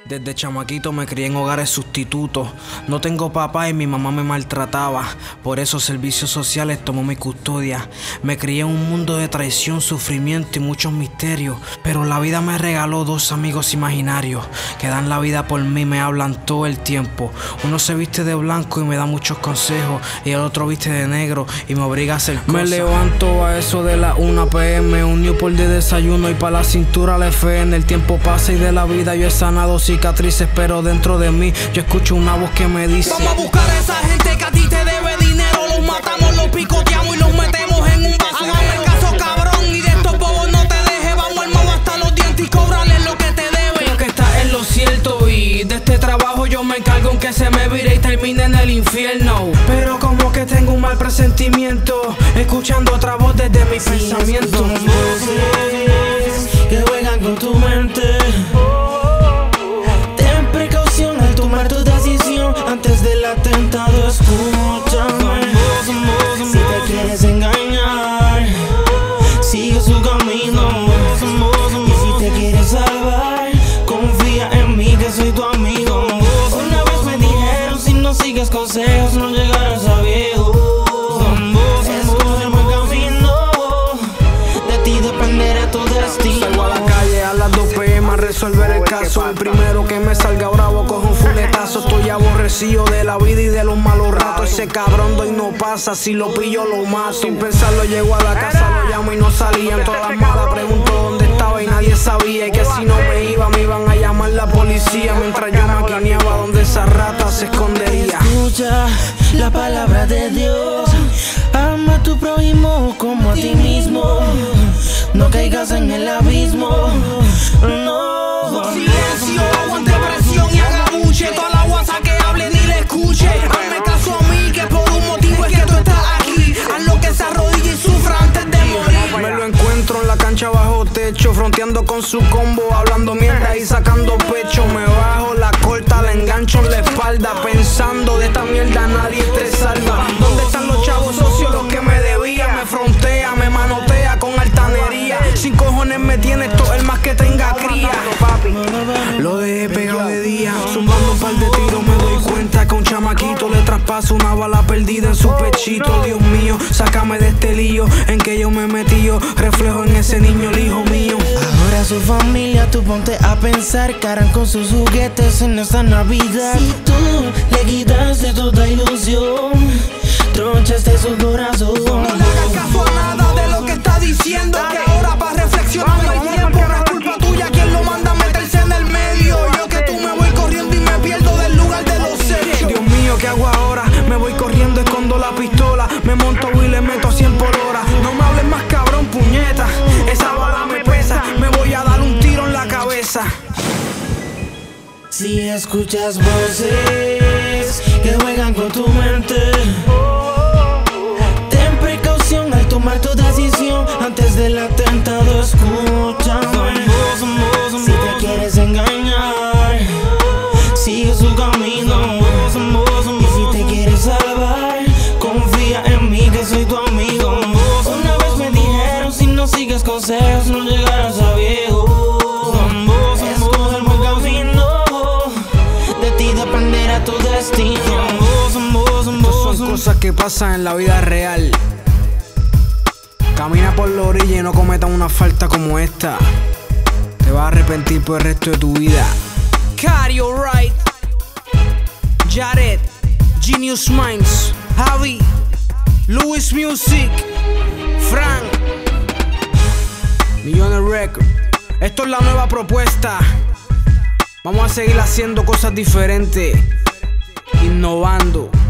Desde chamaquito me crié en hogares sustitutos. No tengo papá y mi mamá me maltrataba. Por eso servicios sociales tomó mi custodia. Me crié en un mundo de traición, sufrimiento y muchos misterios. Pero la vida me regaló dos amigos imaginarios que dan la vida por mí, me hablan todo el tiempo. Uno se viste de blanco y me da muchos consejos, y el otro viste de negro y me obliga a hacer cosas. Me levanto a eso de las 1 p.m. Un Newport de desayuno y pa' la cintura la FN. El tiempo pasa y de la vida yo he sanado cicatrices, pero dentro de mí yo escucho una voz que me dice: vamos a buscar a esa gente que a ti te debe dinero. Los matamos, los picoteamos y los metemos en un vaso. Hágame caso, cabrón, y de estos bobos no te dejes. Vamos armados hasta los dientes y cobrarles lo que te debe. Creo que estás en lo cierto y de este trabajo yo me encargo, aunque se me vire y termine en el infierno. Pero como que tengo un mal presentimiento, escuchando otra voz desde mis pensamientos. Son voces que juegan con tu mente. Ten precaución al tomar tu decisión antes del atentado. Escúchame, si te quieres engañar, sigue su camino. Y si te quieres salvar, confía en mí que soy tu amigo. Una vez me dijeron: si no sigues consejos no llegarás a viejo. Escoge el buen camino, de ti dependerá tu destino. Salgo a la calle a las 2 p.m. a resolver el caso. El primero que me salga bravo cojo un fuletazo. Estoy aborrecido de la vida y de los malos ratos. Ese cabrón doy no pasa, si lo pillo lo mato. Sin pensarlo llego a la casa, lo llamo y no salían. Todas las malas pregunto dónde estaba y nadie sabía. Y que si no me iba me iban a llamar la policía. Mientras yo maquineaba donde esa rata se escondería. Escucha la palabra de Dios. Ama a tu prójimo como a ti mismo. No caigas en el abismo. No. Silencio, aguante presión y haga buche. Toda la guasa que hable ni le escuche. Hazme caso a mí, que por un motivo es que tú estás aquí. Haz lo que se arrodille y sufra antes de morir. Me lo encuentro en la cancha bajo techo, fronteando con su combo, hablando mierda y sacando pecho. Me bajo la corta, la engancho en la espalda, pensando: de esta mierda nadie te salva. ¿Dónde están los chavos socios, los que me debían? Me frontea, me manotea con altanería. Sin cojones me tiene esto, el más que tenga cría. Lo dejé pegado de día, zumbando un par de tiros. Me doy cuenta que a un chamaquito le traspaso una bala perdida en su pechito. Dios mío, sácame de este lío en que yo me he metido. Reflejo en ese niño, el hijo mío. Ahora su familia, tú ponte a pensar. Cargan con sus juguetes en esta Navidad. Si tú le quitaste toda ilusión, tronchaste su corazón. No le hagas caso a nada de lo que está diciendo, que ahora para reflexionar no hay tiempo. No es culpa tuya quien lo manda a meterse en el medio. Yo que tú me voy corriendo y me pierdo del lugar de los hechos. Dios mío, ¿qué hago ahora? Me voy corriendo, escondo la pistola. Me monto y le meto a 100 por hora. No me hables más, cabrón, puñeta. Esa bala me pesa, me voy a dar un tiro en la cabeza. Si escuchas voces que juegan con tu mente, ten precaución al tomar tu decisión antes del atentado. Escúchame, si te quieres engañar, sigue su camino. Y si te quieres salvar, confía en mí que soy tu amigo. Una vez me dijeron: si no sigues consejos no llegarás a viejo. Escoge el buen camino, de ti dependerá tu destino. Son cosas que pasan en la vida real. Camina por la orilla y no cometas una falta como esta. Te vas a arrepentir por el resto de tu vida. Cario Wright, Jared, Genius Minds, Javi, Louis Music, Frank, Millones Records. Esto es la nueva propuesta. Vamos a seguir haciendo cosas diferentes, innovando.